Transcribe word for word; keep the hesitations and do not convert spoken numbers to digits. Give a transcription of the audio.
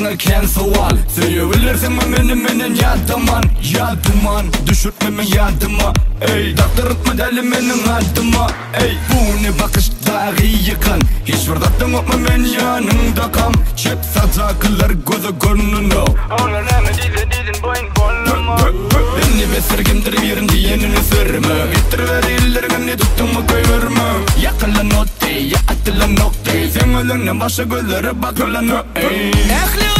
sana ken sual Söyleyebilirsin mi benim benim yadıman Yadıman düşürtmeme yadıma Ey daktırıtma deli benim adıma Ey bu ne bakış dağı yıkan Hiç vurdattın okma ben yanında kam Çep satakılar gözü görününo Onlar hemen dizin dizin boyun bollama Beni besirgimdir yerin diyenini sırma Bitir ellerine tuttum mu kıyırma Yakılan o değil ya atılan o değil Sen ölünden başa gözlere bakılan o değil